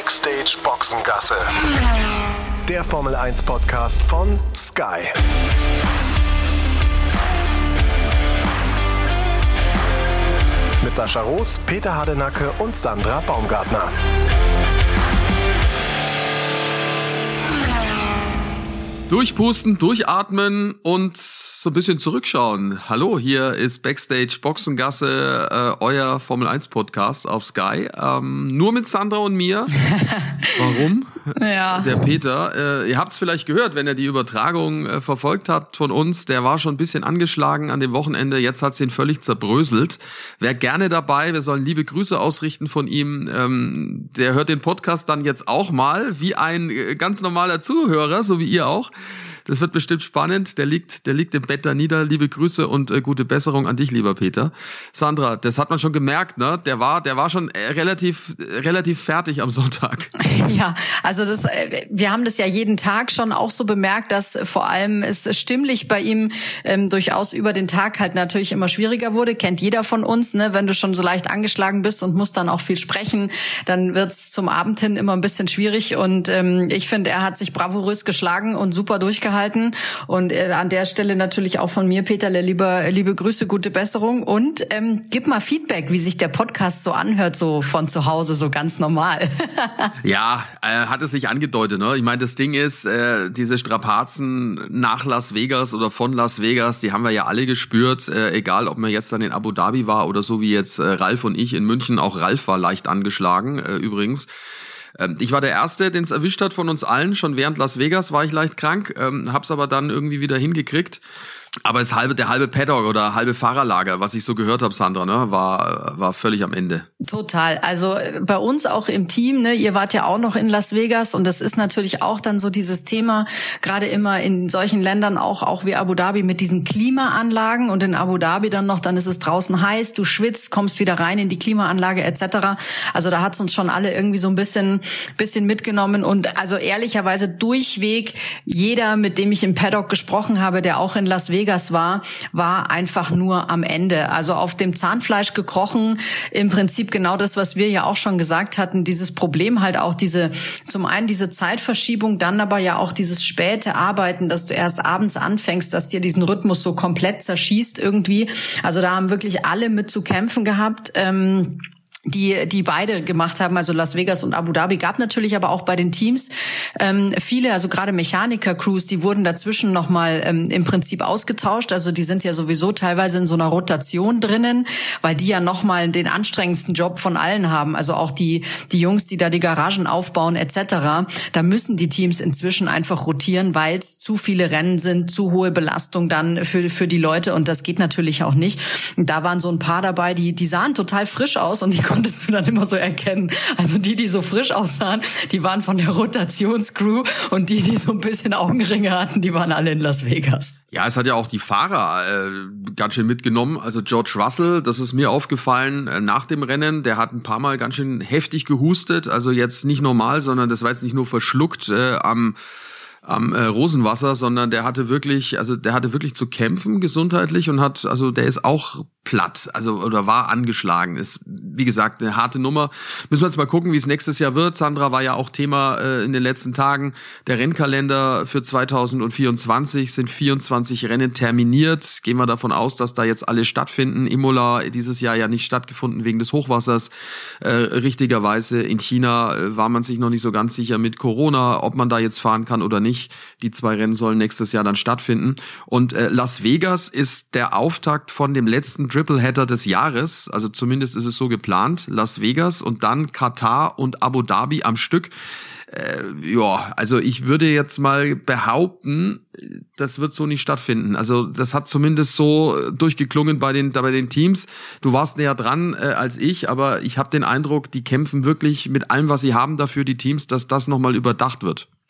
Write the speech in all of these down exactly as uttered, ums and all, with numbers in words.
Backstage Boxengasse. Der Formel eins Podcast von Sky. Mit Sascha Roos, Peter Hardenacke und Sandra Baumgartner. Durchpusten, durchatmen und so ein bisschen zurückschauen. Hallo, hier ist Backstage Boxengasse, äh, euer Formel eins Podcast auf Sky. Ähm, nur mit Sandra und mir. Warum? Ja. Der Peter, äh, ihr habt es vielleicht gehört, wenn ihr die Übertragung äh, verfolgt habt von uns, der war schon ein bisschen angeschlagen an dem Wochenende, jetzt hat's ihn völlig zerbröselt. Wer gerne dabei, wir sollen liebe Grüße ausrichten von ihm, ähm, der hört den Podcast dann jetzt auch mal, wie ein äh, ganz normaler Zuhörer, so wie ihr auch. Das wird bestimmt spannend. Der liegt, der liegt im Bett da nieder. Liebe Grüße und äh, gute Besserung an dich, lieber Peter. Sandra, das hat man schon gemerkt, ne? Der war, der war schon äh, relativ, äh, relativ fertig am Sonntag. Ja, also das, äh, wir haben das ja jeden Tag schon auch so bemerkt, dass vor allem es stimmlich bei ihm ähm, durchaus über den Tag halt natürlich immer schwieriger wurde. Kennt jeder von uns, ne? Wenn du schon so leicht angeschlagen bist und musst dann auch viel sprechen, dann wird's zum Abend hin immer ein bisschen schwierig. Und ähm, ich finde, er hat sich bravourös geschlagen und super durchgehalten. Und äh, an der Stelle natürlich auch von mir, Peter, liebe, liebe Grüße, gute Besserung. Und ähm, gib mal Feedback, wie sich der Podcast so anhört, so von zu Hause, so ganz normal. Ja, äh, hat es sich angedeutet, ne? Ich meine, das Ding ist, äh, diese Strapazen nach Las Vegas oder von Las Vegas, die haben wir ja alle gespürt, äh, egal ob man jetzt dann in Abu Dhabi war oder so wie jetzt äh, Ralf und ich in München. Auch Ralf war leicht angeschlagen, äh, übrigens. Ich war der Erste, den es erwischt hat von uns allen. Schon während Las Vegas war ich leicht krank, ähm, hab's aber dann irgendwie wieder hingekriegt. Aber das halbe, der halbe Paddock oder halbe Fahrerlager, was ich so gehört habe, Sandra, ne, war war völlig am Ende. Total. Also bei uns auch im Team, ne, ihr wart ja auch noch in Las Vegas und das ist natürlich auch dann so dieses Thema, gerade immer in solchen Ländern auch auch wie Abu Dhabi mit diesen Klimaanlagen und in Abu Dhabi dann noch, dann ist es draußen heiß, du schwitzt, kommst wieder rein in die Klimaanlage et cetera. Also da hat's uns schon alle irgendwie so ein bisschen bisschen mitgenommen und also ehrlicherweise durchweg jeder, mit dem ich im Paddock gesprochen habe, der auch in Las Vegas war, war einfach nur am Ende. Also auf dem Zahnfleisch gekrochen, im Prinzip genau das, was wir ja auch schon gesagt hatten, dieses Problem halt auch diese, zum einen diese Zeitverschiebung, dann aber ja auch dieses späte Arbeiten, dass du erst abends anfängst, dass dir diesen Rhythmus so komplett zerschießt irgendwie. Also da haben wirklich alle mit zu kämpfen gehabt. Ähm, die die beide gemacht haben, also Las Vegas und Abu Dhabi. Gab natürlich aber auch bei den Teams ähm, viele, also gerade Mechaniker-Crews, die wurden dazwischen nochmal ähm, im Prinzip ausgetauscht. Also die sind ja sowieso teilweise in so einer Rotation drinnen, weil die ja nochmal den anstrengendsten Job von allen haben. Also auch die die Jungs, die da die Garagen aufbauen et cetera. Da müssen die Teams inzwischen einfach rotieren, weil es zu viele Rennen sind, zu hohe Belastung dann für für die Leute und das geht natürlich auch nicht. Und da waren so ein paar dabei, die die sahen total frisch aus und die konntest du dann immer so erkennen. Also die, die so frisch aussahen, die waren von der Rotationscrew und die, die so ein bisschen Augenringe hatten, die waren alle in Las Vegas. Ja, es hat ja auch die Fahrer äh, ganz schön mitgenommen. Also George Russell, das ist mir aufgefallen äh, nach dem Rennen, der hat ein paar Mal ganz schön heftig gehustet. Also jetzt nicht normal, sondern das war jetzt nicht nur verschluckt äh, am am äh, Rosenwasser, sondern der hatte wirklich, also der hatte wirklich zu kämpfen gesundheitlich und hat, also der ist auch platt, also oder war angeschlagen. Ist, wie gesagt, eine harte Nummer. Müssen wir jetzt mal gucken, wie es nächstes Jahr wird. Sandra war ja auch Thema äh, in den letzten Tagen. Der Rennkalender für zweitausendvierundzwanzig sind vierundzwanzig Rennen terminiert. Gehen wir davon aus, dass da jetzt alle stattfinden. Imola dieses Jahr ja nicht stattgefunden wegen des Hochwassers. Äh, richtigerweise in China äh, war man sich noch nicht so ganz sicher mit Corona, ob man da jetzt fahren kann oder nicht. Die zwei Rennen sollen nächstes Jahr dann stattfinden. Und äh, Las Vegas ist der Auftakt von dem letzten Tripleheader des Jahres. Also zumindest ist es so geplant. Las Vegas und dann Katar und Abu Dhabi am Stück. Äh, ja, also ich würde jetzt mal behaupten, das wird so nicht stattfinden. Also das hat zumindest so durchgeklungen bei den bei den Teams. Du warst näher dran äh, als ich, aber ich habe den Eindruck, die kämpfen wirklich mit allem, was sie haben dafür, die Teams, dass das nochmal überdacht wird.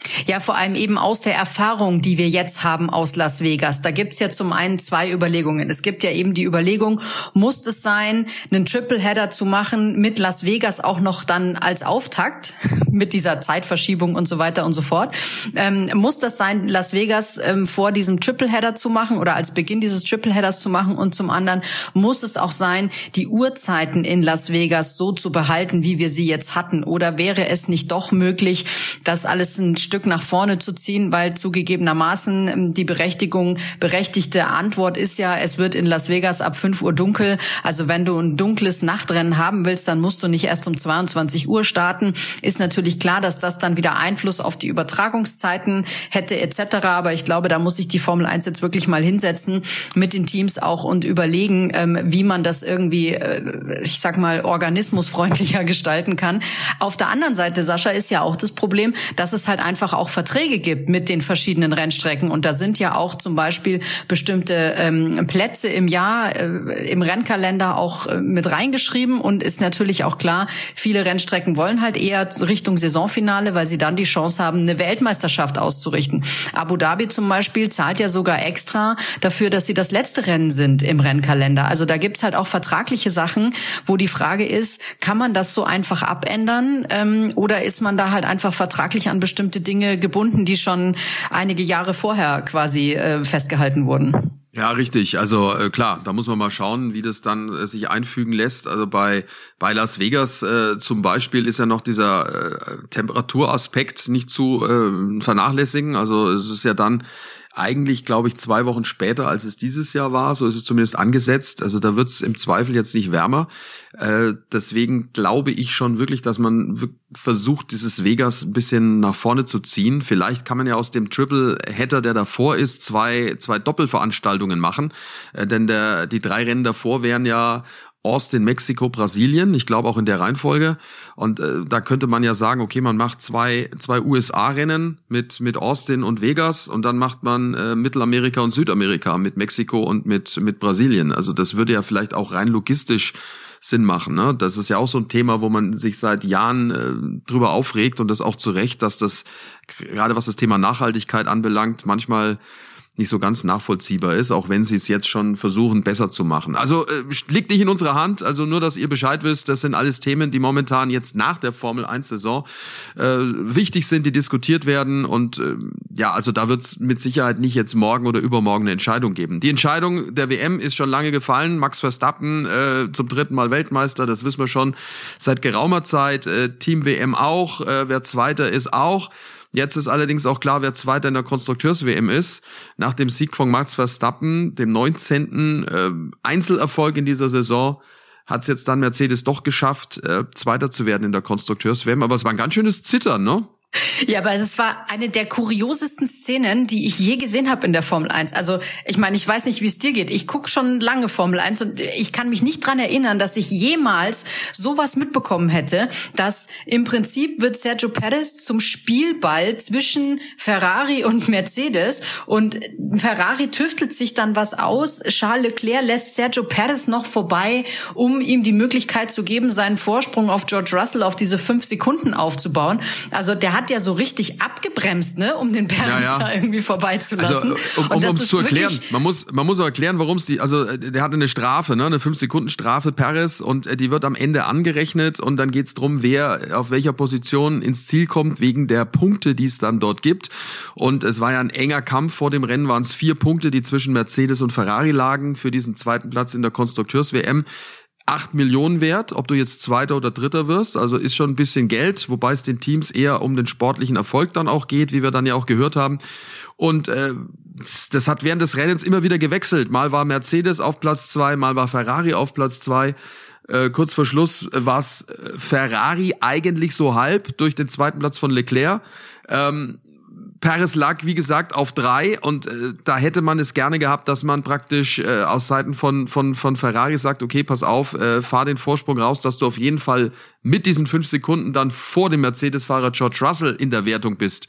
Ja, vor allem eben aus der Erfahrung, die wir jetzt haben aus Las Vegas. Da gibt's ja zum einen zwei Überlegungen. Es gibt ja eben die Überlegung, muss es sein, einen Tripleheader zu machen mit Las Vegas auch noch dann als Auftakt, mit dieser Zeitverschiebung und so weiter und so fort. Ähm, muss das sein, Las Vegas ähm, vor diesem Tripleheader zu machen oder als Beginn dieses Tripleheaders zu machen? Und zum anderen muss es auch sein, die Uhrzeiten in Las Vegas so zu behalten, wie wir sie jetzt hatten? Oder wäre es nicht doch möglich, das alles ein Stück nach vorne zu ziehen, weil zugegebenermaßen die Berechtigung, berechtigte Antwort ist ja, es wird in Las Vegas ab fünf Uhr dunkel. Also wenn du ein dunkles Nachtrennen haben willst, dann musst du nicht erst um zweiundzwanzig Uhr starten. Ist natürlich klar, dass das dann wieder Einfluss auf die Übertragungszeiten hätte et cetera. Aber ich glaube, da muss sich die Formel eins jetzt wirklich mal hinsetzen mit den Teams auch und überlegen, wie man das irgendwie, ich sag mal, organismusfreundlicher gestalten kann. Auf der anderen Seite, Sascha, ist ja auch das Problem, dass es halt einfach auch Verträge gibt mit den verschiedenen Rennstrecken. Und da sind ja auch zum Beispiel bestimmte ähm, Plätze im Jahr, äh, im Rennkalender auch äh, mit reingeschrieben. Und ist natürlich auch klar, viele Rennstrecken wollen halt eher Richtung Saisonfinale, weil sie dann die Chance haben, eine Weltmeisterschaft auszurichten. Abu Dhabi zum Beispiel zahlt ja sogar extra dafür, dass sie das letzte Rennen sind im Rennkalender. Also da gibt's halt auch vertragliche Sachen, wo die Frage ist, kann man das so einfach abändern ähm, oder ist man da halt einfach vertraglich an bestimmte Dinge gebunden, die schon einige Jahre vorher quasi äh, festgehalten wurden? Ja, richtig. Also äh, klar, da muss man mal schauen, wie das dann äh, sich einfügen lässt. Also bei bei Las Vegas äh, zum Beispiel ist ja noch dieser äh, Temperaturaspekt nicht zu äh, vernachlässigen. Also es ist ja dann eigentlich, glaube ich, zwei Wochen später, als es dieses Jahr war. So ist es zumindest angesetzt. Also da wird es im Zweifel jetzt nicht wärmer. Äh, deswegen glaube ich schon wirklich, dass man versucht, dieses Vegas ein bisschen nach vorne zu ziehen. Vielleicht kann man ja aus dem Triple-Header, der davor ist, zwei zwei Doppelveranstaltungen machen. Äh, denn der die drei Rennen davor wären ja Austin, Mexiko, Brasilien, ich glaube auch in der Reihenfolge. Und äh, da könnte man ja sagen, okay, man macht zwei zwei U S A-Rennen mit mit Austin und Vegas und dann macht man äh, Mittelamerika und Südamerika mit Mexiko und mit mit Brasilien. Also das würde ja vielleicht auch rein logistisch Sinn machen, ne? Das ist ja auch so ein Thema, wo man sich seit Jahren äh, drüber aufregt und das auch zu Recht, dass das gerade was das Thema Nachhaltigkeit anbelangt, manchmal nicht so ganz nachvollziehbar ist, auch wenn sie es jetzt schon versuchen, besser zu machen. Also äh, liegt nicht in unserer Hand, also nur, dass ihr Bescheid wisst, das sind alles Themen, die momentan jetzt nach der Formel eins Saison äh, wichtig sind, die diskutiert werden und äh, ja, also da wird es mit Sicherheit nicht jetzt morgen oder übermorgen eine Entscheidung geben. Die Entscheidung der W M ist schon lange gefallen, Max Verstappen äh, zum dritten Mal Weltmeister, das wissen wir schon seit geraumer Zeit, äh, Team W M auch, äh, wer Zweiter ist auch. Jetzt ist allerdings auch klar, wer Zweiter in der Konstrukteurs-W M ist. Nach dem Sieg von Max Verstappen, dem neunzehnten Äh, Einzelerfolg in dieser Saison, hat es jetzt dann Mercedes doch geschafft, äh, Zweiter zu werden in der Konstrukteurs-W M. Aber es war ein ganz schönes Zittern, ne? Ja, aber es war eine der kuriosesten Szenen, die ich je gesehen habe in der Formel eins. Also ich meine, ich weiß nicht, wie es dir geht. Ich gucke schon lange Formel eins und ich kann mich nicht dran erinnern, dass ich jemals sowas mitbekommen hätte, dass im Prinzip wird Sergio Perez zum Spielball zwischen Ferrari und Mercedes und Ferrari tüftelt sich dann was aus. Charles Leclerc lässt Sergio Perez noch vorbei, um ihm die Möglichkeit zu geben, seinen Vorsprung auf George Russell auf diese fünf Sekunden aufzubauen. Also der hat ja so richtig abgebremst, ne, um den Perez ja, ja. da irgendwie vorbeizulassen. Also, um um es zu erklären, man muss man muss auch erklären, warum es die, also der hatte eine Strafe, ne, eine fünf Sekunden Strafe Perez und die wird am Ende angerechnet und dann geht's drum, wer auf welcher Position ins Ziel kommt wegen der Punkte, die es dann dort gibt. Und es war ja ein enger Kampf vor dem Rennen, waren es vier Punkte, die zwischen Mercedes und Ferrari lagen für diesen zweiten Platz in der Konstrukteurs-W M. Acht Millionen wert, ob du jetzt Zweiter oder Dritter wirst, also ist schon ein bisschen Geld, wobei es den Teams eher um den sportlichen Erfolg dann auch geht, wie wir dann ja auch gehört haben. Und äh, das hat während des Rennens immer wieder gewechselt. Mal war Mercedes auf Platz zwei, mal war Ferrari auf Platz zwei. Äh, kurz vor Schluss war es Ferrari eigentlich so halb durch den zweiten Platz von Leclerc. Ähm, Perez lag, wie gesagt, auf drei und äh, da hätte man es gerne gehabt, dass man praktisch äh, aus Seiten von von von Ferrari sagt, okay, pass auf, äh, fahr den Vorsprung raus, dass du auf jeden Fall mit diesen fünf Sekunden dann vor dem Mercedes-Fahrer George Russell in der Wertung bist.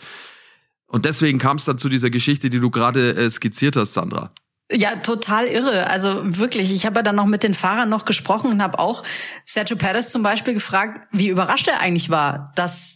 Und deswegen kam es dann zu dieser Geschichte, die du gerade äh, skizziert hast, Sandra. Ja, total irre. Also wirklich, ich habe ja dann noch mit den Fahrern noch gesprochen und habe auch Sergio Perez zum Beispiel gefragt, wie überrascht er eigentlich war, dass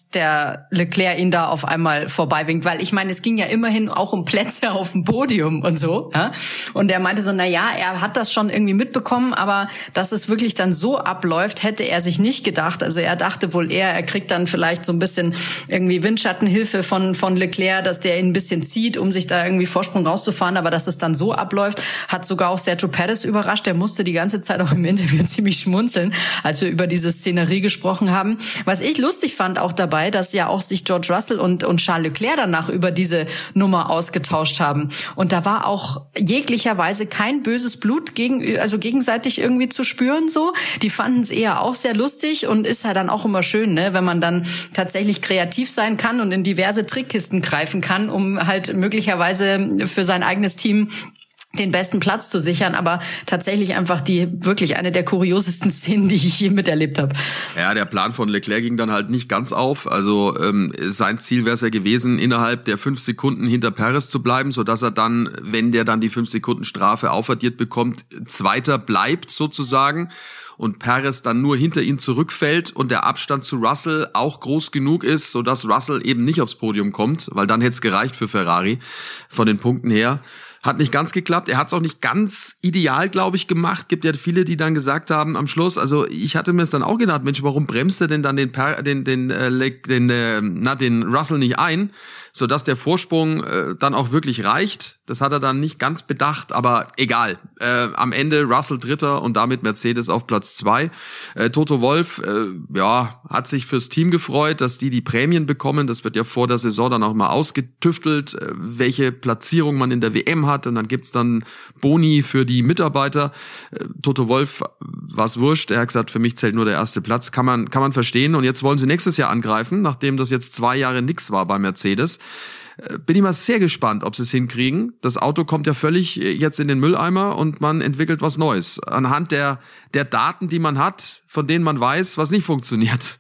der Leclerc ihn da auf einmal vorbeiwinkt, weil ich meine, es ging ja immerhin auch um Plätze auf dem Podium und so, ja. Und er meinte so, na ja, er hat das schon irgendwie mitbekommen, aber dass es wirklich dann so abläuft, hätte er sich nicht gedacht. Also er dachte wohl eher, er kriegt dann vielleicht so ein bisschen irgendwie Windschattenhilfe von von Leclerc, dass der ihn ein bisschen zieht, um sich da irgendwie Vorsprung rauszufahren, aber dass es dann so abläuft, hat sogar auch Sergio Perez überrascht. Der musste die ganze Zeit auch im Interview ziemlich schmunzeln, als wir über diese Szenerie gesprochen haben. Was ich lustig fand auch dabei, dass ja auch sich George Russell und, und Charles Leclerc danach über diese Nummer ausgetauscht haben. Und da war auch jeglicherweise kein böses Blut gegen, also gegenseitig irgendwie zu spüren, so. Die fanden es eher auch sehr lustig und ist ja dann auch immer schön, ne, wenn man dann tatsächlich kreativ sein kann und in diverse Trickkisten greifen kann, um halt möglicherweise für sein eigenes Team den besten Platz zu sichern, aber tatsächlich einfach die wirklich eine der kuriosesten Szenen, die ich je miterlebt habe. Ja, der Plan von Leclerc ging dann halt nicht ganz auf. Also ähm, sein Ziel wäre es ja gewesen, innerhalb der fünf Sekunden hinter Perez zu bleiben, sodass er dann, wenn der dann die fünf Sekunden Strafe aufaddiert bekommt, Zweiter bleibt sozusagen. Und Perez dann nur hinter ihn zurückfällt und der Abstand zu Russell auch groß genug ist, sodass Russell eben nicht aufs Podium kommt, weil dann hätte es gereicht für Ferrari von den Punkten her. Hat nicht ganz geklappt. Er hat es auch nicht ganz ideal, glaube ich, gemacht. Gibt ja viele, die dann gesagt haben am Schluss, also ich hatte mir es dann auch gedacht, Mensch, warum bremst er denn dann den per, den den äh, den äh, na den Russell nicht ein, sodass der Vorsprung äh, dann auch wirklich reicht. Das hat er dann nicht ganz bedacht, aber egal. Äh, am Ende Russell Dritter und damit Mercedes auf Platz zwei. Äh, Toto Wolff, äh, ja, hat sich fürs Team gefreut, dass die die Prämien bekommen. Das wird ja vor der Saison dann auch mal ausgetüftelt, äh, welche Platzierung man in der W M hat. Und dann gibt's dann Boni für die Mitarbeiter. Äh, Toto Wolff war's wurscht. Er hat gesagt, für mich zählt nur der erste Platz. Kann man, kann man verstehen. Und jetzt wollen sie nächstes Jahr angreifen, nachdem das jetzt zwei Jahre nix war bei Mercedes. Bin ich mal sehr gespannt, ob sie es hinkriegen. Das Auto kommt ja völlig jetzt in den Mülleimer und man entwickelt was Neues. Anhand der, der Daten, die man hat, von denen man weiß, was nicht funktioniert.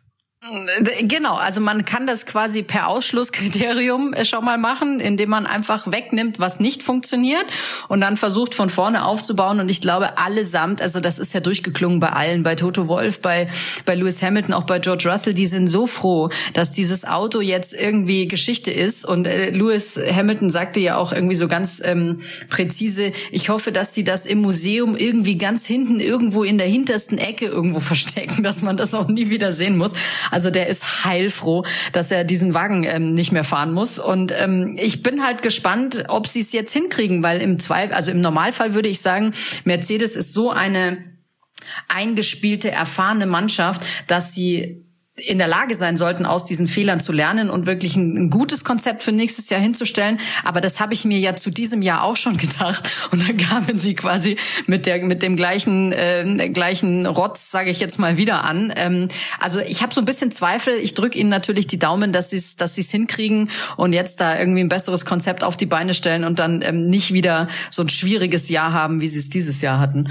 Genau, also man kann das quasi per Ausschlusskriterium schon mal machen, indem man einfach wegnimmt, was nicht funktioniert und dann versucht von vorne aufzubauen. Und ich glaube allesamt, also das ist ja durchgeklungen bei allen, bei Toto Wolff, bei bei Lewis Hamilton, auch bei George Russell, die sind so froh, dass dieses Auto jetzt irgendwie Geschichte ist. Und äh, Lewis Hamilton sagte ja auch irgendwie so ganz ähm, präzise, ich hoffe, dass die das im Museum irgendwie ganz hinten irgendwo in der hintersten Ecke irgendwo verstecken, dass man das auch nie wieder sehen muss. Also der ist heilfroh, dass er diesen Wagen ähm, nicht mehr fahren muss. Und ähm, ich bin halt gespannt, ob sie es jetzt hinkriegen, weil im Zweifel, also im Normalfall würde ich sagen, Mercedes ist so eine eingespielte, erfahrene Mannschaft, dass sie in der Lage sein sollten, aus diesen Fehlern zu lernen und wirklich ein, ein gutes Konzept für nächstes Jahr hinzustellen. Aber das habe ich mir ja zu diesem Jahr auch schon gedacht. Und dann kamen sie quasi mit der mit dem gleichen äh, gleichen Rotz, sage ich jetzt mal, wieder an. Ähm, also ich habe so ein bisschen Zweifel. Ich drücke ihnen natürlich die Daumen, dass sie es dass sie es hinkriegen und jetzt da irgendwie ein besseres Konzept auf die Beine stellen und dann ähm, nicht wieder so ein schwieriges Jahr haben, wie sie es dieses Jahr hatten.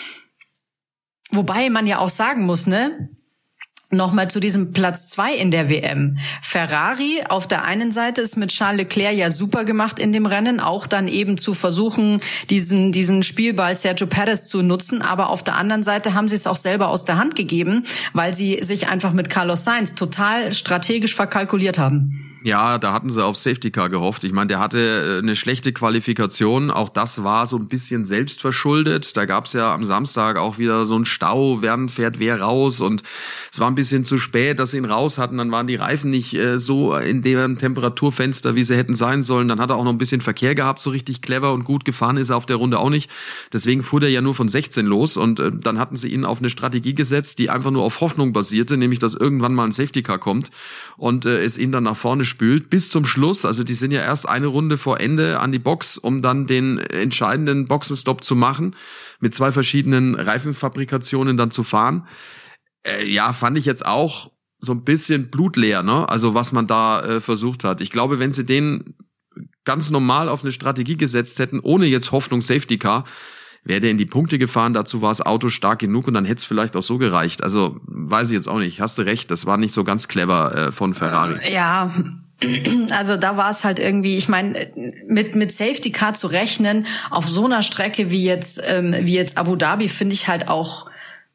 Wobei man ja auch sagen muss, ne? Nochmal zu diesem Platz zwei in der W M. Ferrari auf der einen Seite ist mit Charles Leclerc ja super gemacht in dem Rennen, auch dann eben zu versuchen, diesen diesen Spielball Sergio Perez zu nutzen. Aber auf der anderen Seite haben sie es auch selber aus der Hand gegeben, weil sie sich einfach mit Carlos Sainz total strategisch verkalkuliert haben. Ja, da hatten sie auf Safety Car gehofft. Ich meine, der hatte eine schlechte Qualifikation. Auch das war so ein bisschen selbstverschuldet. Da gab's ja am Samstag auch wieder so einen Stau. Wer fährt wer raus? Und es war ein bisschen zu spät, dass sie ihn raus hatten. Dann waren die Reifen nicht äh, so in dem Temperaturfenster, wie sie hätten sein sollen. Dann hat er auch noch ein bisschen Verkehr gehabt. So richtig clever und gut gefahren ist er auf der Runde auch nicht. Deswegen fuhr der ja nur von sechzehn los. Und äh, dann hatten sie ihn auf eine Strategie gesetzt, die einfach nur auf Hoffnung basierte, nämlich, dass irgendwann mal ein Safety Car kommt und äh, es ihn dann nach vorne spült, bis zum Schluss. Also die sind ja erst eine Runde vor Ende an die Box, um dann den entscheidenden Boxenstopp zu machen, mit zwei verschiedenen Reifenfabrikationen dann zu fahren. Äh, ja, fand ich jetzt auch so ein bisschen blutleer, ne? Also was man da äh, versucht hat. Ich glaube, wenn sie den ganz normal auf eine Strategie gesetzt hätten, ohne jetzt Hoffnung Safety Car, wäre der in die Punkte gefahren, dazu war das Auto stark genug und dann hätte es vielleicht auch so gereicht. Also weiß ich jetzt auch nicht, hast du recht, das war nicht so ganz clever äh, von Ferrari. Ja, also da war es halt irgendwie, ich meine, mit mit Safety Car zu rechnen auf so einer Strecke wie jetzt ähm, wie jetzt Abu Dhabi, finde ich halt auch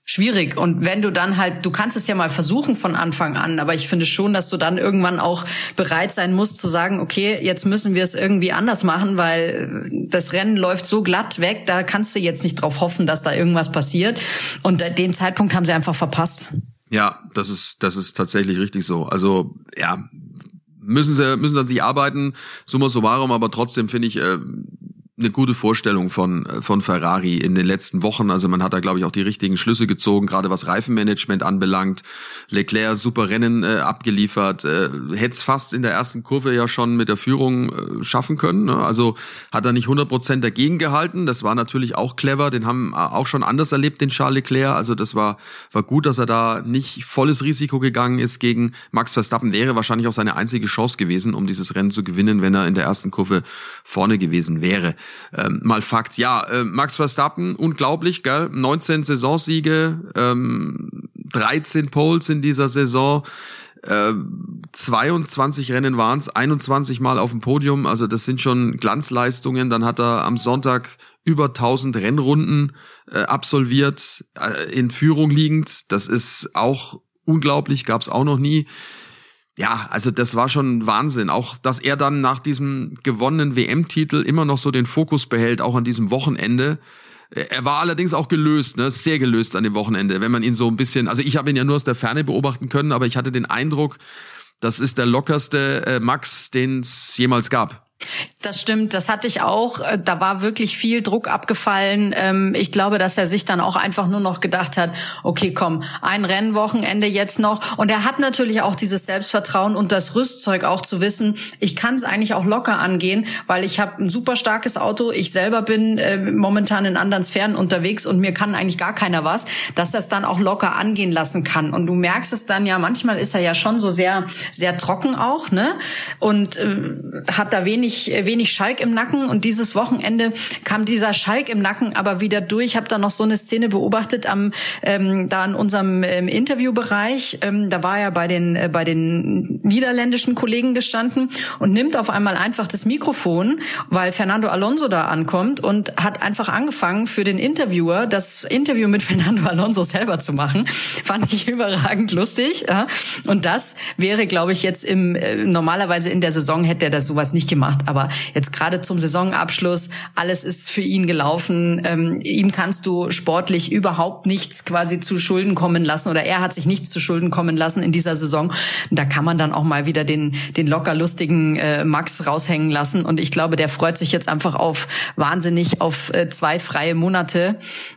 schwierig. Und wenn du dann halt, du kannst es ja mal versuchen von Anfang an, aber ich finde schon, dass du dann irgendwann auch bereit sein musst zu sagen, okay, jetzt müssen wir es irgendwie anders machen, weil das Rennen läuft so glatt weg, da kannst du jetzt nicht drauf hoffen, dass da irgendwas passiert. Und den Zeitpunkt haben sie einfach verpasst. Ja, das ist, das ist tatsächlich richtig so. Also, ja, müssen sie, müssen sie an sich arbeiten, summa summarum, aber trotzdem finde ich, äh, eine gute Vorstellung von von Ferrari in den letzten Wochen. Also man hat da, glaube ich, auch die richtigen Schlüsse gezogen, gerade was Reifenmanagement anbelangt. Leclerc super Rennen äh, abgeliefert, äh, hätte es fast in der ersten Kurve ja schon mit der Führung äh, schaffen können. Ne? Also hat er nicht hundert Prozent dagegen gehalten. Das war natürlich auch clever. Den haben auch schon anders erlebt, den Charles Leclerc. Also das war war gut, dass er da nicht volles Risiko gegangen ist gegen Max Verstappen. Wäre wahrscheinlich auch seine einzige Chance gewesen, um dieses Rennen zu gewinnen, wenn er in der ersten Kurve vorne gewesen wäre. Ähm, mal Fakt, ja, äh, Max Verstappen, unglaublich, gell, neunzehn Saisonsiege, ähm, dreizehn Poles in dieser Saison, äh, zweiundzwanzig Rennen waren's, einundzwanzig Mal auf dem Podium, also das sind schon Glanzleistungen. Dann hat er am Sonntag über tausend Rennrunden äh, absolviert, äh, in Führung liegend, das ist auch unglaublich, gab's auch noch nie. Ja, also das war schon Wahnsinn. Auch, dass er dann nach diesem gewonnenen W M-Titel immer noch so den Fokus behält, auch an diesem Wochenende. Er war allerdings auch gelöst, ne, sehr gelöst an dem Wochenende, wenn man ihn so ein bisschen, also ich habe ihn ja nur aus der Ferne beobachten können, aber ich hatte den Eindruck, das ist der lockerste äh, Max, den es jemals gab. Das stimmt, das hatte ich auch. Da war wirklich viel Druck abgefallen. Ich glaube, dass er sich dann auch einfach nur noch gedacht hat, okay, komm, ein Rennwochenende jetzt noch. Und er hat natürlich auch dieses Selbstvertrauen und das Rüstzeug auch zu wissen, ich kann es eigentlich auch locker angehen, weil ich habe ein super starkes Auto. Ich selber bin äh, momentan in anderen Sphären unterwegs und mir kann eigentlich gar keiner was, dass das dann auch locker angehen lassen kann. Und du merkst es dann ja, manchmal ist er ja schon so sehr, sehr trocken auch, ne? Und äh, hat da wenig wenig Schalk im Nacken, und dieses Wochenende kam dieser Schalk im Nacken aber wieder durch. Ich habe da noch so eine Szene beobachtet am ähm, da in unserem ähm, Interviewbereich. Ähm, da war er bei den äh, bei den niederländischen Kollegen gestanden und nimmt auf einmal einfach das Mikrofon, weil Fernando Alonso da ankommt, und hat einfach angefangen, für den Interviewer das Interview mit Fernando Alonso selber zu machen. Fand ich überragend lustig. Ja? Und das wäre, glaube ich, jetzt im äh, normalerweise in der Saison hätte er das sowas nicht gemacht. Aber jetzt gerade zum Saisonabschluss, alles ist für ihn gelaufen. Ähm, ihm kannst du sportlich überhaupt nichts quasi zu Schulden kommen lassen, oder er hat sich nichts zu Schulden kommen lassen in dieser Saison. Da kann man dann auch mal wieder den den locker lustigen äh, Max raushängen lassen. Und ich glaube, der freut sich jetzt einfach auf wahnsinnig auf äh, zwei freie Monate,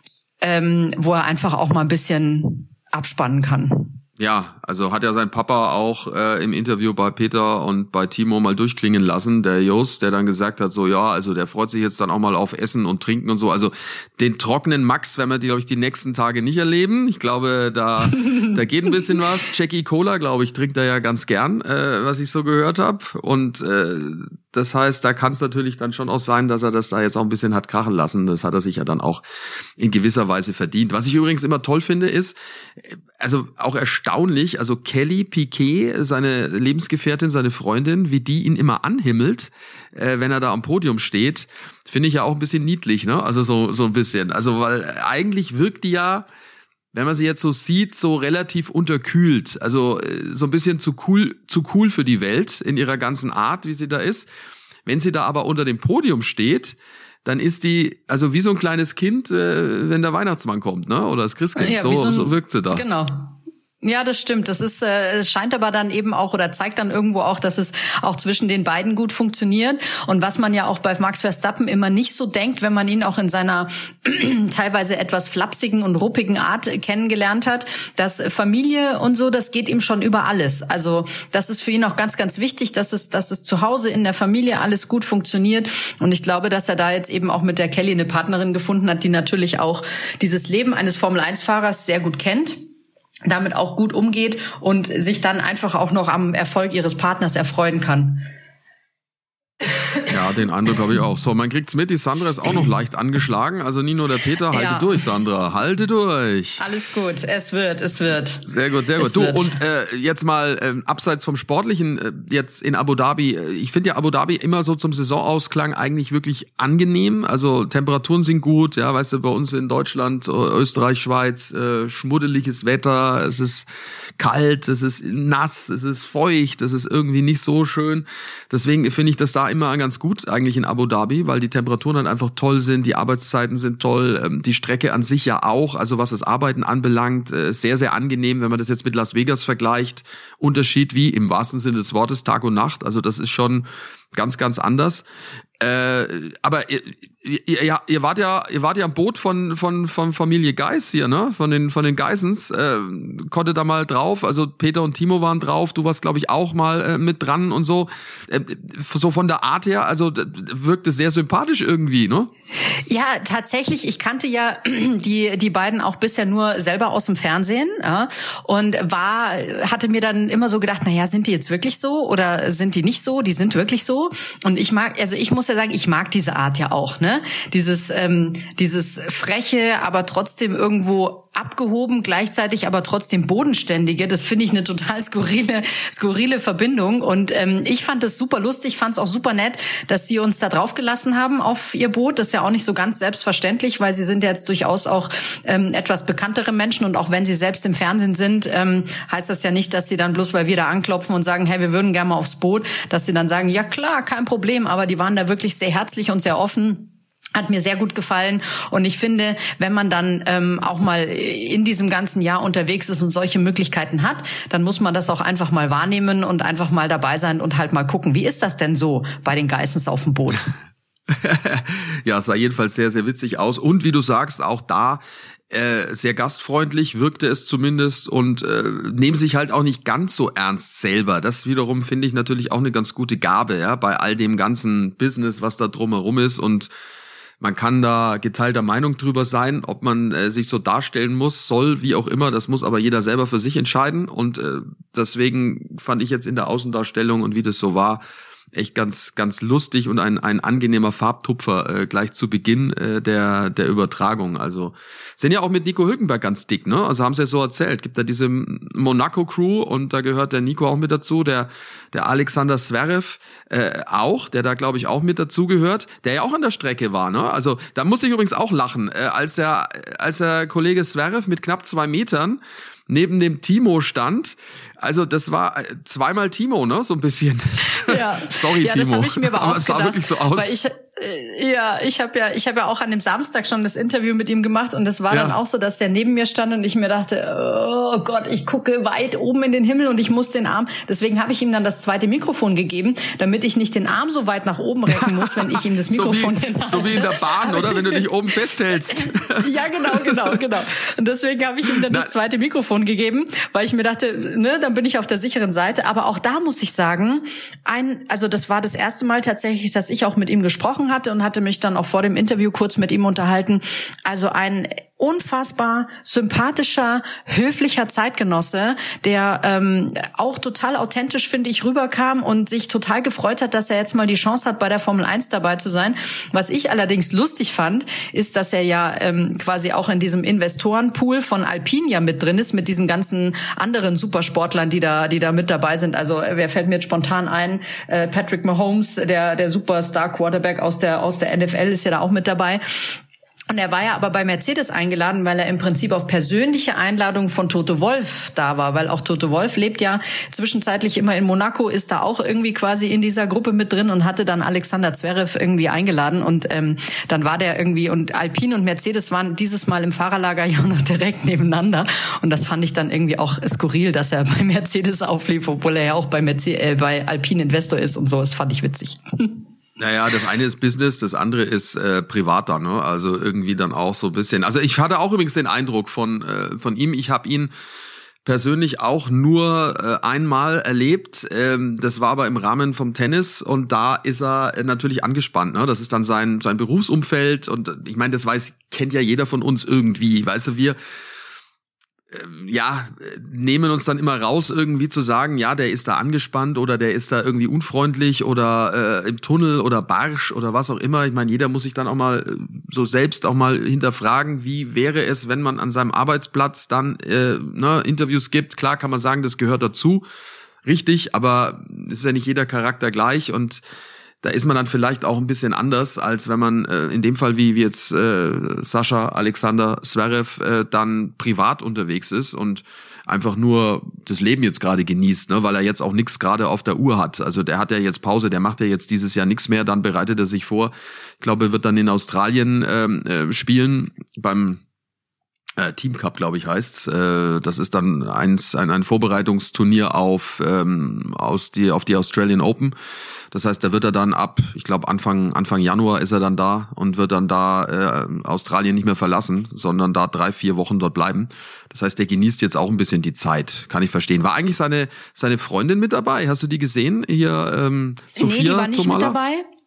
ähm, wo er einfach auch mal ein bisschen abspannen kann. Ja, also hat ja sein Papa auch äh, im Interview bei Peter und bei Timo mal durchklingen lassen, der Jost, der dann gesagt hat, so ja, also der freut sich jetzt dann auch mal auf Essen und Trinken und so. Also den trockenen Max werden wir, glaube ich, die nächsten Tage nicht erleben. Ich glaube, da da geht ein bisschen was. Jackie Cola, glaube ich, trinkt er ja ganz gern, äh, was ich so gehört habe. Und äh, das heißt, da kann es natürlich dann schon auch sein, dass er das da jetzt auch ein bisschen hat krachen lassen. Das hat er sich ja dann auch in gewisser Weise verdient. Was ich übrigens immer toll finde, ist, also auch erstaunlich, also Kelly Piquet, seine Lebensgefährtin, seine Freundin, wie die ihn immer anhimmelt, äh, wenn er da am Podium steht, finde ich ja auch ein bisschen niedlich, ne? Also so so ein bisschen. Also weil eigentlich wirkt die ja, wenn man sie jetzt so sieht, so relativ unterkühlt. Also so ein bisschen zu cool, zu cool für die Welt in ihrer ganzen Art, wie sie da ist. Wenn sie da aber unter dem Podium steht, dann ist die, also wie so ein kleines Kind, äh, wenn der Weihnachtsmann kommt, ne? Oder das Christkind. Ja, so, so, ein, so wirkt sie da. Genau. Ja, das stimmt. Das ist, äh, es scheint aber dann eben auch oder zeigt dann irgendwo auch, dass es auch zwischen den beiden gut funktioniert. Und was man ja auch bei Max Verstappen immer nicht so denkt, wenn man ihn auch in seiner teilweise etwas flapsigen und ruppigen Art kennengelernt hat, dass Familie und so, das geht ihm schon über alles. Also das ist für ihn auch ganz, ganz wichtig, dass es, dass es zu Hause in der Familie alles gut funktioniert. Und ich glaube, dass er da jetzt eben auch mit der Kelly eine Partnerin gefunden hat, die natürlich auch dieses Leben eines Formel eins Fahrers sehr gut kennt, damit auch gut umgeht und sich dann einfach auch noch am Erfolg ihres Partners erfreuen kann. Ja, Ja, den Eindruck habe ich auch. So, man kriegt's mit, die Sandra ist auch noch leicht angeschlagen. Also nicht nur der Peter, halte ja. durch, Sandra, halte durch. Alles gut, es wird, es wird. Sehr gut, sehr gut. Es du, wird. Und äh, jetzt mal äh, abseits vom Sportlichen, äh, jetzt in Abu Dhabi, äh, ich finde ja Abu Dhabi immer so zum Saisonausklang eigentlich wirklich angenehm. Also Temperaturen sind gut, ja, weißt du, bei uns in Deutschland, Österreich, Schweiz, äh, schmuddeliges Wetter, es ist kalt, es ist nass, es ist feucht, es ist irgendwie nicht so schön. Deswegen finde ich das da immer ganz gut eigentlich in Abu Dhabi, weil die Temperaturen halt einfach toll sind, die Arbeitszeiten sind toll, die Strecke an sich ja auch, also was das Arbeiten anbelangt, sehr, sehr angenehm, wenn man das jetzt mit Las Vegas vergleicht. Unterschied wie im wahrsten Sinne des Wortes Tag und Nacht, also das ist schon ganz, ganz anders. Äh, aber ihr, ihr, ihr wart ja, ihr wart ja am Boot von von von Familie Geis hier, ne? Von den von den Geissens, äh, konnte da mal drauf. Also Peter und Timo waren drauf. Du warst, glaube ich, auch mal äh, mit dran und so. Äh, so von der Art her, also wirkte sehr sympathisch irgendwie, ne? Ja, tatsächlich. Ich kannte ja die die beiden auch bisher nur selber aus dem Fernsehen, ja, und war hatte mir dann immer so gedacht, na ja, sind die jetzt wirklich so oder sind die nicht so? Die sind wirklich so. Und ich mag, also ich muss ja sagen, ich mag diese Art ja auch, ne? Dieses ähm, dieses freche, aber trotzdem irgendwo abgehoben, gleichzeitig aber trotzdem bodenständige. Das finde ich eine total skurrile skurrile Verbindung. Und ähm, ich fand das super lustig, fand es auch super nett, dass sie uns da drauf gelassen haben auf ihr Boot. Das ist ja auch nicht so ganz selbstverständlich, weil sie sind ja jetzt durchaus auch ähm, etwas bekanntere Menschen. Und auch wenn sie selbst im Fernsehen sind, ähm, heißt das ja nicht, dass sie dann bloß, weil wir da anklopfen und sagen, hey, wir würden gerne mal aufs Boot, dass sie dann sagen, ja klar, kein Problem. Aber die waren da wirklich sehr herzlich und sehr offen. Hat mir sehr gut gefallen. Und ich finde, wenn man dann ähm, auch mal in diesem ganzen Jahr unterwegs ist und solche Möglichkeiten hat, dann muss man das auch einfach mal wahrnehmen und einfach mal dabei sein und halt mal gucken, wie ist das denn so bei den Geissens auf dem Boot? Ja, es sah jedenfalls sehr, sehr witzig aus. Und wie du sagst, auch da äh, sehr gastfreundlich wirkte es zumindest und äh, nehmen sich halt auch nicht ganz so ernst selber. Das wiederum finde ich natürlich auch eine ganz gute Gabe, ja, bei all dem ganzen Business, was da drumherum ist. Und man kann da geteilter Meinung drüber sein, ob man äh, sich so darstellen muss, soll, wie auch immer. Das muss aber jeder selber für sich entscheiden. Und äh, deswegen fand ich jetzt in der Außendarstellung und wie das so war, echt ganz ganz lustig und ein ein angenehmer Farbtupfer äh, gleich zu Beginn äh, der der Übertragung. Also sind ja auch mit Nico Hülkenberg ganz dick, ne? Also haben sie ja so erzählt. Gibt da diese Monaco-Crew und da gehört der Nico auch mit dazu, der der Alexander Zverev äh, auch, der da glaube ich auch mit dazu gehört, der ja auch an der Strecke war, ne? Also da musste ich übrigens auch lachen, äh, als der als der Kollege Zverev mit knapp zwei Metern neben dem Timo stand. Also das war zweimal Timo, ne? So ein bisschen. Ja. Sorry, ja, Timo. Das ich mir aber, aber es sah wirklich so aus. Weil ich, äh, ja, ich habe ja, ich habe ja auch an dem Samstag schon das Interview mit ihm gemacht und es war ja. dann auch so, dass der neben mir stand und ich mir dachte, oh Gott, ich gucke weit oben in den Himmel und ich muss den Arm. Deswegen habe ich ihm dann das zweite Mikrofon gegeben, damit ich nicht den Arm so weit nach oben recken muss, wenn ich ihm das Mikrofon so wie, so wie in der Bahn, oder? Wenn du dich oben festhältst. Ja, genau, genau, genau. Und deswegen habe ich ihm dann Na, das zweite Mikrofon gegeben, weil ich mir dachte, ne, dann bin ich auf der sicheren Seite. Aber auch da muss ich sagen, ein, also das war das erste Mal tatsächlich, dass ich auch mit ihm gesprochen hatte und hatte mich dann auch vor dem Interview kurz mit ihm unterhalten. Also ein unfassbar sympathischer, höflicher Zeitgenosse, der ähm, auch total authentisch, finde ich, rüberkam und sich total gefreut hat, dass er jetzt mal die Chance hat, bei der Formel eins dabei zu sein. Was ich allerdings lustig fand, ist, dass er ja ähm, quasi auch in diesem Investorenpool von Alpine ja mit drin ist, mit diesen ganzen anderen Supersportlern, die da die da mit dabei sind. Also wer fällt mir jetzt spontan ein? Äh, Patrick Mahomes, der der Superstar-Quarterback aus der aus der N F L, ist ja da auch mit dabei. Und er war ja aber bei Mercedes eingeladen, weil er im Prinzip auf persönliche Einladung von Toto Wolff da war, weil auch Toto Wolff lebt ja zwischenzeitlich immer in Monaco, ist da auch irgendwie quasi in dieser Gruppe mit drin und hatte dann Alexander Zverev irgendwie eingeladen und ähm, dann war der irgendwie, und Alpine und Mercedes waren dieses Mal im Fahrerlager ja noch direkt nebeneinander und das fand ich dann irgendwie auch skurril, dass er bei Mercedes auflief, obwohl er ja auch bei, Mercedes, äh, bei Alpine Investor ist und so, das fand ich witzig. Naja, das eine ist Business, das andere ist äh, privater, ne? Also irgendwie dann auch so ein bisschen. Also ich hatte auch übrigens den Eindruck von äh, von ihm, ich habe ihn persönlich auch nur äh, einmal erlebt. Ähm, das war aber im Rahmen vom Tennis und da ist er äh, natürlich angespannt, ne? Das ist dann sein sein Berufsumfeld und ich meine, das weiß kennt ja jeder von uns irgendwie, weißt du, wir ja, nehmen uns dann immer raus, irgendwie zu sagen, ja, der ist da angespannt oder der ist da irgendwie unfreundlich oder äh, im Tunnel oder barsch oder was auch immer. Ich meine, jeder muss sich dann auch mal so selbst auch mal hinterfragen, wie wäre es, wenn man an seinem Arbeitsplatz dann äh, ne, Interviews gibt. Klar kann man sagen, das gehört dazu, richtig, aber es ist ja nicht jeder Charakter gleich und da ist man dann vielleicht auch ein bisschen anders, als wenn man äh, in dem Fall wie, wie jetzt äh, Sascha Alexander Zverev äh, dann privat unterwegs ist und einfach nur das Leben jetzt gerade genießt, ne, weil er jetzt auch nichts gerade auf der Uhr hat. Also der hat ja jetzt Pause, der macht ja jetzt dieses Jahr nichts mehr, dann bereitet er sich vor. Ich glaube, er wird dann in Australien ähm, äh, spielen beim Äh, Team Cup, glaube ich, heißt's. Äh, das ist dann eins, ein, ein Vorbereitungsturnier auf ähm, aus die auf die Australian Open. Das heißt, da wird er dann ab, ich glaube Anfang Anfang Januar ist er dann da und wird dann da äh, Australien nicht mehr verlassen, sondern da drei vier Wochen dort bleiben. Das heißt, der genießt jetzt auch ein bisschen die Zeit, kann ich verstehen. War eigentlich seine seine Freundin mit dabei? Hast du die gesehen hier, ähm, Sophia? Nee, die war nicht Tomala? mit dabei.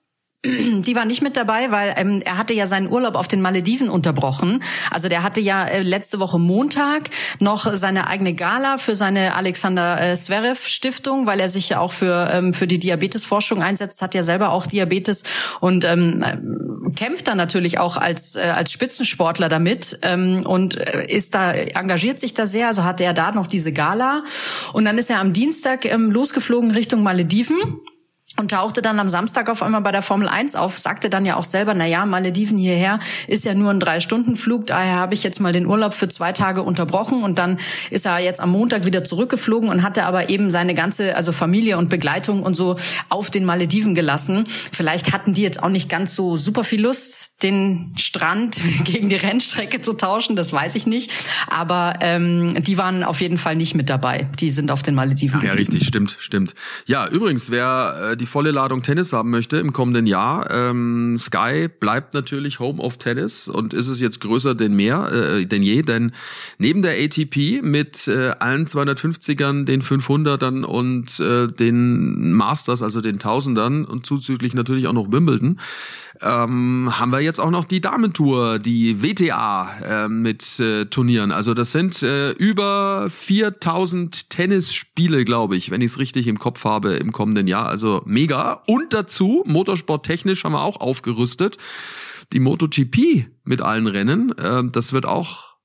Die war nicht mit dabei, weil ähm, er hatte ja seinen Urlaub auf den Malediven unterbrochen. Also der hatte ja äh, letzte Woche Montag noch seine eigene Gala für seine Alexander äh, Zverev Stiftung, weil er sich ja auch für ähm, für die Diabetesforschung einsetzt, hat ja selber auch Diabetes und ähm, kämpft dann natürlich auch als äh, als Spitzensportler damit ähm, und äh, ist da engagiert sich da sehr. Also hatte er da noch diese Gala und dann ist er am Dienstag ähm, losgeflogen Richtung Malediven. Und tauchte dann am Samstag auf einmal bei der Formel eins auf, sagte dann ja auch selber, na ja, Malediven hierher ist ja nur ein Drei-Stunden-Flug, daher habe ich jetzt mal den Urlaub für zwei Tage unterbrochen und dann ist er jetzt am Montag wieder zurückgeflogen und hatte aber eben seine ganze, also Familie und Begleitung und so auf den Malediven gelassen. Vielleicht hatten die jetzt auch nicht ganz so super viel Lust, den Strand gegen die Rennstrecke zu tauschen, das weiß ich nicht, aber ähm, die waren auf jeden Fall nicht mit dabei, die sind auf den Malediven geblieben. Ja, richtig, stimmt, stimmt. Ja, übrigens, wer äh, die volle Ladung Tennis haben möchte im kommenden Jahr. Ähm, Sky bleibt natürlich Home of Tennis und ist es jetzt größer denn mehr, äh, denn je, denn neben der A T P mit äh, allen zweihundertfünfzigern, den fünfhundertern und äh, den Masters, also den Tausendern und zuzüglich natürlich auch noch Wimbledon, ähm, haben wir jetzt auch noch die Damentour, die W T A äh, mit äh, Turnieren. Also das sind äh, über viertausend Tennisspiele, glaube ich, wenn ich es richtig im Kopf habe, im kommenden Jahr. Also mega. Und dazu, motorsporttechnisch haben wir auch aufgerüstet, die MotoGP mit allen Rennen. Äh, das wird auch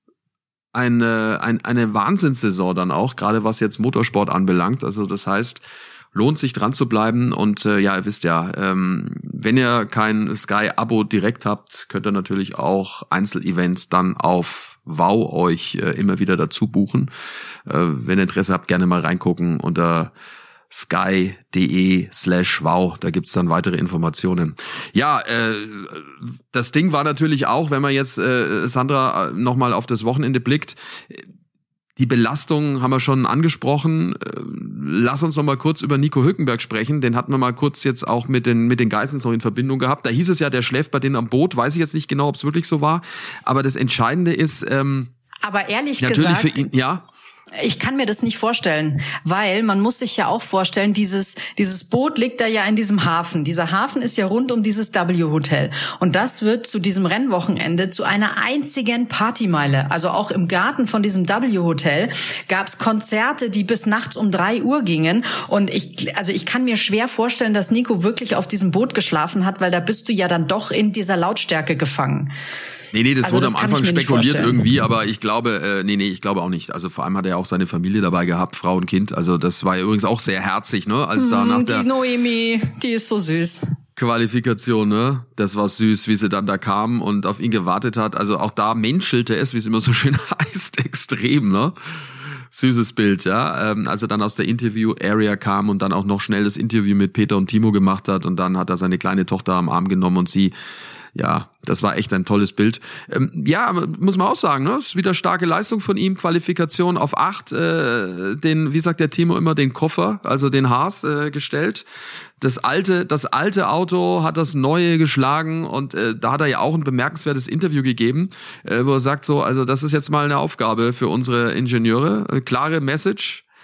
eine, ein, eine Wahnsinnssaison dann auch, gerade was jetzt Motorsport anbelangt. Also das heißt, lohnt sich dran zu bleiben und äh, ja, ihr wisst ja, ähm, wenn ihr kein Sky-Abo direkt habt, könnt ihr natürlich auch Einzelevents dann auf Wow euch äh, immer wieder dazu buchen. Äh, wenn ihr Interesse habt, gerne mal reingucken unter sky.de slash wow, da gibt's dann weitere Informationen. Ja, äh, das Ding war natürlich auch, wenn man jetzt, äh, Sandra, nochmal auf das Wochenende blickt, die Belastung haben wir schon angesprochen. Lass uns noch mal kurz über Nico Hülkenberg sprechen. Den hatten wir mal kurz jetzt auch mit den mit den Geissens noch in Verbindung gehabt. Da hieß es ja, der schläft bei denen am Boot. Weiß ich jetzt nicht genau, ob es wirklich so war. Aber das Entscheidende ist, ähm, aber ehrlich natürlich gesagt, für ihn, ja. Ich kann mir das nicht vorstellen, weil man muss sich ja auch vorstellen, dieses dieses Boot liegt da ja in diesem Hafen. Dieser Hafen ist ja rund um dieses W-Hotel. Und das wird zu diesem Rennwochenende zu einer einzigen Partymeile. Also auch im Garten von diesem W-Hotel gab es Konzerte, die bis nachts um drei Uhr gingen. Und ich, also ich kann mir schwer vorstellen, dass Nico wirklich auf diesem Boot geschlafen hat, weil da bist du ja dann doch in dieser Lautstärke gefangen. Nee, nee, das also wurde das am Anfang spekuliert vorstellen. irgendwie, aber ich glaube, äh, nee, nee, ich glaube auch nicht. Also vor allem hat er ja auch seine Familie dabei gehabt, Frau und Kind. Also das war ja übrigens auch sehr herzig, ne? Als da nach die der Noemi, die ist so süß. Qualifikation, ne? Das war süß, wie sie dann da kam und auf ihn gewartet hat. Also auch da menschelte es, wie es immer so schön heißt, extrem, ne? Süßes Bild, ja. Ähm, als er dann aus der Interview-Area kam und dann auch noch schnell das Interview mit Peter und Timo gemacht hat und dann hat er seine kleine Tochter am Arm genommen und sie, ja, das war echt ein tolles Bild. Ähm, ja, muss man auch sagen, ne? Das ist wieder starke Leistung von ihm, Qualifikation auf acht, äh, den, wie sagt der Timo immer, den Koffer, also den Haas äh, gestellt. Das alte, das alte Auto hat das neue geschlagen und äh, da hat er ja auch ein bemerkenswertes Interview gegeben, äh, wo er sagt so, also das ist jetzt mal eine Aufgabe für unsere Ingenieure, eine klare Message.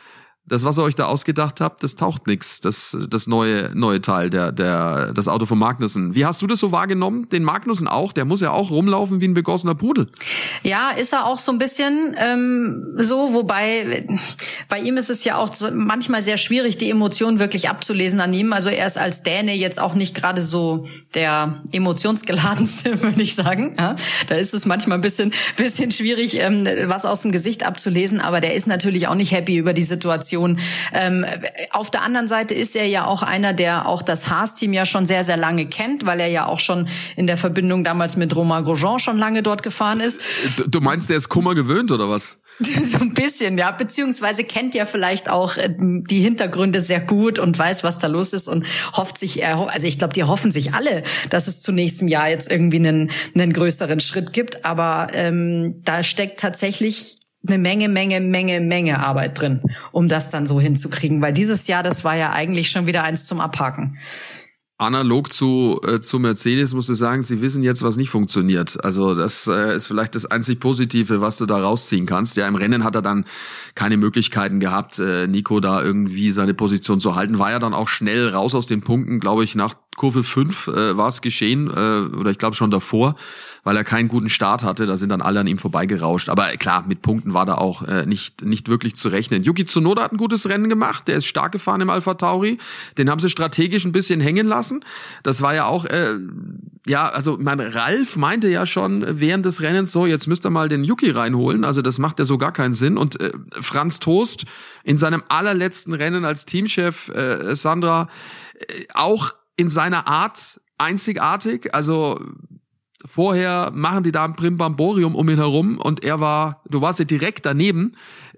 das, was ihr euch da ausgedacht habt, das taucht nix. Das, das neue, neue Teil, der, der, das Auto von Magnussen. Wie hast du das so wahrgenommen? Den Magnussen auch? Der muss ja auch rumlaufen wie ein begossener Pudel. Ja, ist er auch so ein bisschen ähm, so, wobei bei ihm ist es ja auch so, manchmal sehr schwierig, die Emotionen wirklich abzulesen an ihm. Also er ist als Däne jetzt auch nicht gerade so der emotionsgeladenste, würde ich sagen. Ja, da ist es manchmal ein bisschen, bisschen schwierig, ähm, was aus dem Gesicht abzulesen, aber der ist natürlich auch nicht happy über die Situation. Ähm, auf der anderen Seite ist er ja auch einer, der auch das Haas-Team ja schon sehr, sehr lange kennt, weil er ja auch schon in der Verbindung damals mit Romain Grosjean schon lange dort gefahren ist. Du meinst, der ist Kummer gewöhnt, oder was? So ein bisschen, ja, beziehungsweise kennt ja vielleicht auch die Hintergründe sehr gut und weiß, was da los ist und hofft sich, also ich glaube, die hoffen sich alle, dass es zu nächstem Jahr jetzt irgendwie einen, einen größeren Schritt gibt, aber ähm, da steckt tatsächlich eine Menge, Menge, Menge, Menge Arbeit drin, um das dann so hinzukriegen. Weil dieses Jahr, das war ja eigentlich schon wieder eins zum Abhaken. Analog zu äh, zu Mercedes musst du sagen, sie wissen jetzt, was nicht funktioniert. Also das äh, ist vielleicht das einzig Positive, was du da rausziehen kannst. Ja, im Rennen hat er dann keine Möglichkeiten gehabt, äh, Nico da irgendwie seine Position zu halten. War ja dann auch schnell raus aus den Punkten, glaube ich, nach Kurve fünf äh, war es geschehen, äh, oder ich glaube schon davor, weil er keinen guten Start hatte. Da sind dann alle an ihm vorbeigerauscht. Aber klar, mit Punkten war da auch äh, nicht nicht wirklich zu rechnen. Yuki Tsunoda hat ein gutes Rennen gemacht. Der ist stark gefahren im AlphaTauri. Den haben sie strategisch ein bisschen hängen lassen. Das war ja auch, äh, ja, also mein Ralf meinte ja schon während des Rennens so, jetzt müsst ihr mal den Yuki reinholen. Also das macht ja so gar keinen Sinn. Und äh, Franz Tost in seinem allerletzten Rennen als Teamchef, äh, Sandra, äh, auch in seiner Art einzigartig. Also vorher machen die da ein Primbamborium um ihn herum und er war, du warst ja direkt daneben.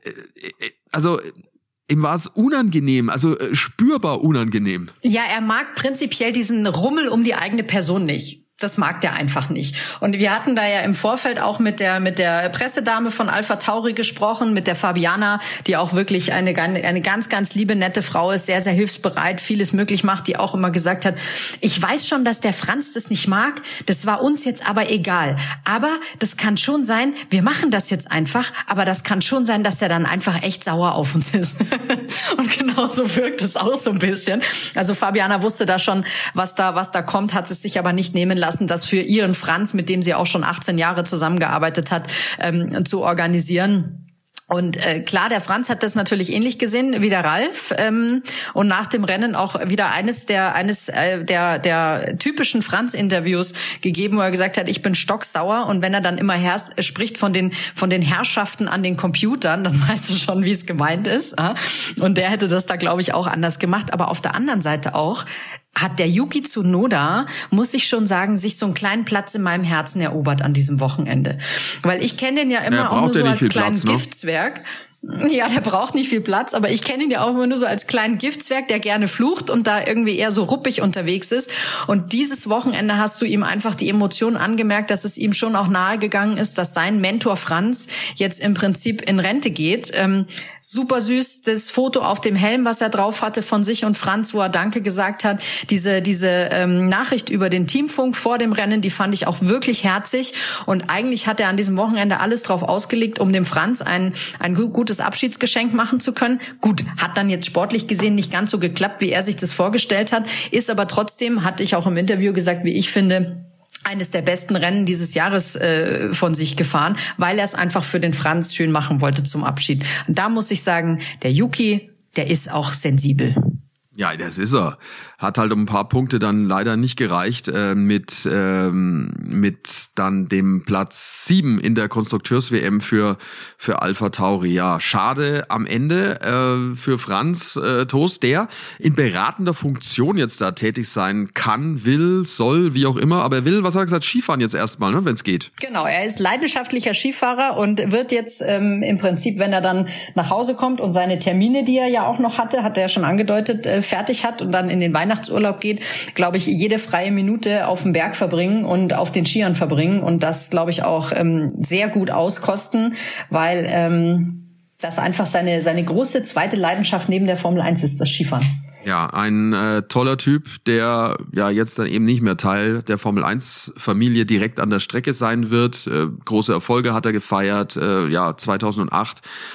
Also ihm war es unangenehm, also spürbar unangenehm. Ja, er mag prinzipiell diesen Rummel um die eigene Person nicht. Das mag der einfach nicht. Und wir hatten da ja im Vorfeld auch mit der mit der Pressedame von AlphaTauri gesprochen, mit der Fabiana, die auch wirklich eine eine ganz ganz liebe nette Frau ist, sehr sehr hilfsbereit, vieles möglich macht, die auch immer gesagt hat, ich weiß schon, dass der Franz das nicht mag, das war uns jetzt aber egal. Aber das kann schon sein, wir machen das jetzt einfach, aber das kann schon sein, dass er dann einfach echt sauer auf uns ist. Und genauso wirkt es auch so ein bisschen. Also Fabiana wusste da schon, was da was da kommt, hat es sich aber nicht nehmen lassen, das für ihren Franz, mit dem sie auch schon achtzehn Jahre zusammengearbeitet hat, ähm, zu organisieren. Und äh, klar, der Franz hat das natürlich ähnlich gesehen wie der Ralf ähm, und nach dem Rennen auch wieder eines der eines äh, der der typischen Franz-Interviews gegeben, wo er gesagt hat, ich bin stocksauer und wenn er dann immer her spricht von den von den Herrschaften an den Computern, dann weißt du schon, wie es gemeint ist. Ja? Und der hätte das da, glaube ich, auch anders gemacht. Aber auf der anderen Seite auch hat der Yuki Tsunoda, muss ich schon sagen, sich so einen kleinen Platz in meinem Herzen erobert an diesem Wochenende. Weil ich kenne den ja immer ja, auch nur so als kleinen Platz, ne? Giftzwerg. Ja, der braucht nicht viel Platz, aber ich kenne ihn ja auch immer nur so als kleinen Giftzwerg, der gerne flucht und da irgendwie eher so ruppig unterwegs ist. Und dieses Wochenende hast du ihm einfach die Emotionen angemerkt, dass es ihm schon auch nahegegangen ist, dass sein Mentor Franz jetzt im Prinzip in Rente geht. Ähm, super süß, das Foto auf dem Helm, was er drauf hatte von sich und Franz, wo er Danke gesagt hat. Diese diese ähm, Nachricht über den Teamfunk vor dem Rennen, die fand ich auch wirklich herzig. Und eigentlich hat er an diesem Wochenende alles drauf ausgelegt, um dem Franz ein ein gutes Abschiedsgeschenk machen zu können. Gut, hat dann jetzt sportlich gesehen nicht ganz so geklappt, wie er sich das vorgestellt hat, ist aber trotzdem, hatte ich auch im Interview gesagt, wie ich finde, eines der besten Rennen dieses Jahres äh, von sich gefahren, weil er es einfach für den Franz schön machen wollte zum Abschied. Und da muss ich sagen, der Yuki, der ist auch sensibel. Ja, das ist er. Hat halt um ein paar Punkte dann leider nicht gereicht äh, mit ähm, mit dann dem Platz sieben in der Konstrukteurs-W M für für AlphaTauri. Ja, schade am Ende äh, für Franz äh, Tost, der in beratender Funktion jetzt da tätig sein kann, will, soll, wie auch immer. Aber er will, was hat er gesagt, Skifahren jetzt erstmal, ne, wenn es geht. Genau, er ist leidenschaftlicher Skifahrer und wird jetzt ähm, im Prinzip, wenn er dann nach Hause kommt und seine Termine, die er ja auch noch hatte, hat er ja schon angedeutet, äh, fertig hat und dann in den Weihnachtsurlaub geht, glaube ich, jede freie Minute auf dem Berg verbringen und auf den Skiern verbringen und das, glaube ich, auch ähm, sehr gut auskosten, weil ähm, das einfach seine seine große zweite Leidenschaft neben der Formel eins ist, das Skifahren. Ja, ein äh, toller Typ, der ja jetzt dann eben nicht mehr Teil der Formel eins Familie direkt an der Strecke sein wird. Äh, große Erfolge hat er gefeiert, äh, ja zweitausendacht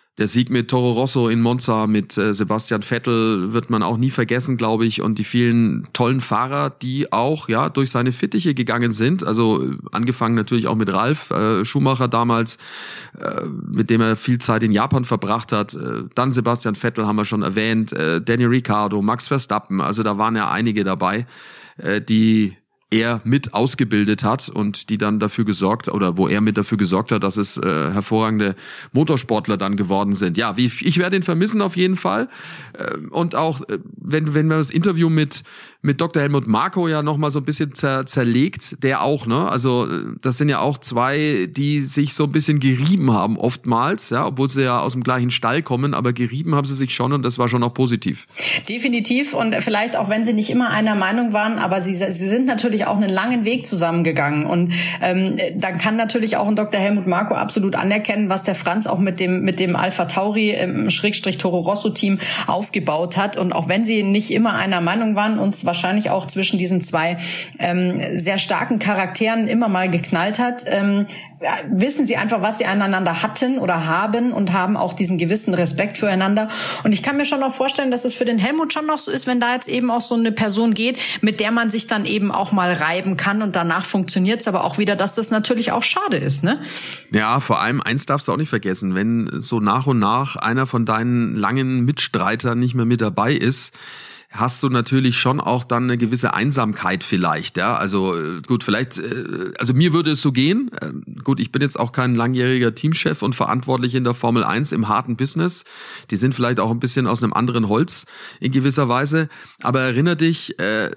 Der Sieg mit Toro Rosso in Monza, mit äh, Sebastian Vettel wird man auch nie vergessen, glaube ich. Und die vielen tollen Fahrer, die auch ja durch seine Fittiche gegangen sind. Also äh, angefangen natürlich auch mit Ralf äh, Schumacher damals, äh, mit dem er viel Zeit in Japan verbracht hat. Äh, dann Sebastian Vettel haben wir schon erwähnt, äh, Daniel Ricciardo, Max Verstappen. Also da waren ja einige dabei, äh, die er mit ausgebildet hat und die dann dafür gesorgt, oder wo er mit dafür gesorgt hat, dass es äh, hervorragende Motorsportler dann geworden sind. Ja, wie, ich werde ihn vermissen auf jeden Fall. Äh, und auch, äh, wenn, wenn man das Interview mit mit Doktor Helmut Marko ja nochmal so ein bisschen zer, zerlegt, der auch, ne? Also das sind ja auch zwei, die sich so ein bisschen gerieben haben oftmals, ja, obwohl sie ja aus dem gleichen Stall kommen, aber gerieben haben sie sich schon und das war schon auch positiv. Definitiv, und vielleicht auch wenn sie nicht immer einer Meinung waren, aber sie, sie sind natürlich auch einen langen Weg zusammengegangen und ähm, dann kann natürlich auch ein Doktor Helmut Marko absolut anerkennen, was der Franz auch mit dem mit dem Alpha Tauri im Schrägstrich Toro Rosso Team aufgebaut hat, und auch wenn sie nicht immer einer Meinung waren, uns wahrscheinlich auch zwischen diesen zwei ähm, sehr starken Charakteren immer mal geknallt hat, ähm, wissen sie einfach, was sie aneinander hatten oder haben und haben auch diesen gewissen Respekt füreinander. Und ich kann mir schon noch vorstellen, dass es für den Helmut schon noch so ist, wenn da jetzt eben auch so eine Person geht, mit der man sich dann eben auch mal reiben kann und danach funktioniert es aber auch wieder, dass das natürlich auch schade ist, ne? Ja, vor allem eins darfst du auch nicht vergessen, wenn so nach und nach einer von deinen langen Mitstreitern nicht mehr mit dabei ist, hast du natürlich schon auch dann eine gewisse Einsamkeit vielleicht, ja, also gut, vielleicht, also mir würde es so gehen, gut, ich bin jetzt auch kein langjähriger Teamchef und verantwortlich in der Formel eins im harten Business, die sind vielleicht auch ein bisschen aus einem anderen Holz in gewisser Weise, aber erinnere dich, äh,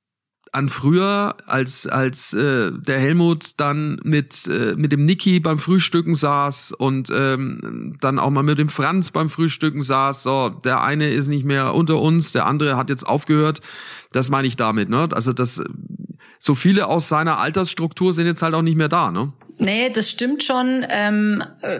an früher, als als äh, der Helmut dann mit äh, mit dem Niki beim Frühstücken saß und ähm, dann auch mal mit dem Franz beim Frühstücken saß. So, der eine ist nicht mehr unter uns, der andere hat jetzt aufgehört. Das meine ich damit, ne? Also das, so viele aus seiner Altersstruktur sind jetzt halt auch nicht mehr da, ne? Nee, das stimmt schon. Ähm, äh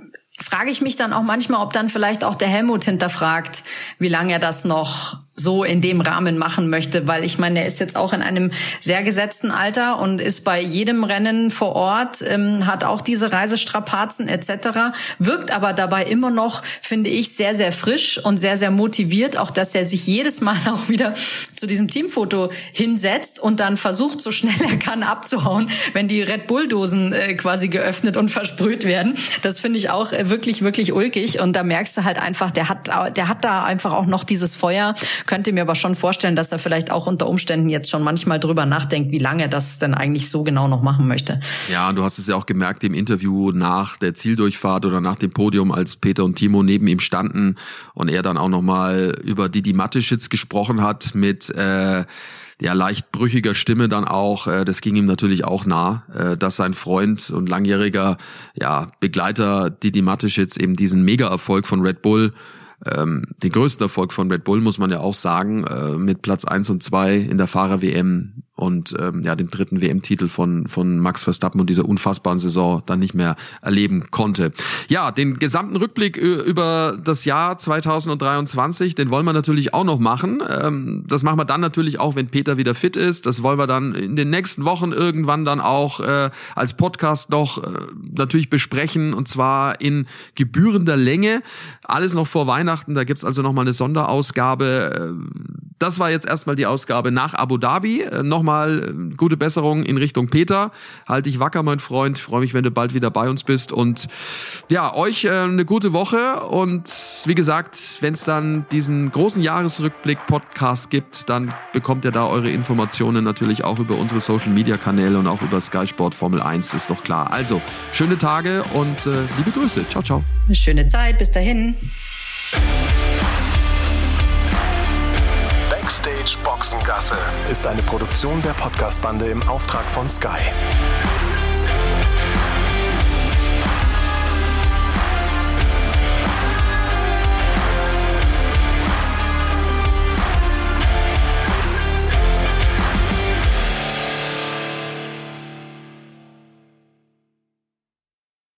frage ich mich dann auch manchmal, ob dann vielleicht auch der Helmut hinterfragt, wie lange er das noch so in dem Rahmen machen möchte, weil ich meine, er ist jetzt auch in einem sehr gesetzten Alter und ist bei jedem Rennen vor Ort, ähm, hat auch diese Reisestrapazen et cetera, wirkt aber dabei immer noch, finde ich, sehr, sehr frisch und sehr, sehr motiviert, auch dass er sich jedes Mal auch wieder zu diesem Teamfoto hinsetzt und dann versucht, so schnell er kann abzuhauen, wenn die Red Bull-Dosen äh, quasi geöffnet und versprüht werden. Das finde ich auch äh, wirklich, wirklich ulkig, und da merkst du halt einfach, der hat, der hat da einfach auch noch dieses Feuer. Könnte mir aber schon vorstellen, dass er vielleicht auch unter Umständen jetzt schon manchmal drüber nachdenkt, wie lange er das denn eigentlich so genau noch machen möchte. Ja, du hast es ja auch gemerkt im Interview nach der Zieldurchfahrt oder nach dem Podium, als Peter und Timo neben ihm standen und er dann auch nochmal über Didi Mateschitz gesprochen hat mit äh, ja, leicht brüchiger Stimme dann auch, äh, das ging ihm natürlich auch nah, äh, dass sein Freund und langjähriger ja, Begleiter Didi Mateschitz eben diesen Mega-Erfolg von Red Bull, ähm, den größten Erfolg von Red Bull, muss man ja auch sagen, äh, mit Platz eins und zwei in der Fahrer-W M und ähm, ja, den dritten W M-Titel von von Max Verstappen und dieser unfassbaren Saison dann nicht mehr erleben konnte. Ja, den gesamten Rückblick über das Jahr zweitausenddreiundzwanzig, den wollen wir natürlich auch noch machen. Ähm, das machen wir dann natürlich auch, wenn Peter wieder fit ist. Das wollen wir dann in den nächsten Wochen irgendwann dann auch äh, als Podcast noch äh, natürlich besprechen, und zwar in gebührender Länge. Alles noch vor Weihnachten, da gibt's also nochmal eine Sonderausgabe. Das war jetzt erstmal die Ausgabe nach Abu Dhabi. Nochmal gute Besserung in Richtung Peter. Halt dich wacker, mein Freund. Ich freue mich, wenn du bald wieder bei uns bist. Und ja, euch äh, eine gute Woche. Und wie gesagt, wenn es dann diesen großen Jahresrückblick-Podcast gibt, dann bekommt ihr da eure Informationen natürlich auch über unsere Social-Media-Kanäle und auch über Sky Sport Formel eins, ist doch klar. Also, schöne Tage und äh, liebe Grüße. Ciao, ciao. Schöne Zeit. Bis dahin. Backstage Boxengasse ist eine Produktion der Podcastbande im Auftrag von Sky.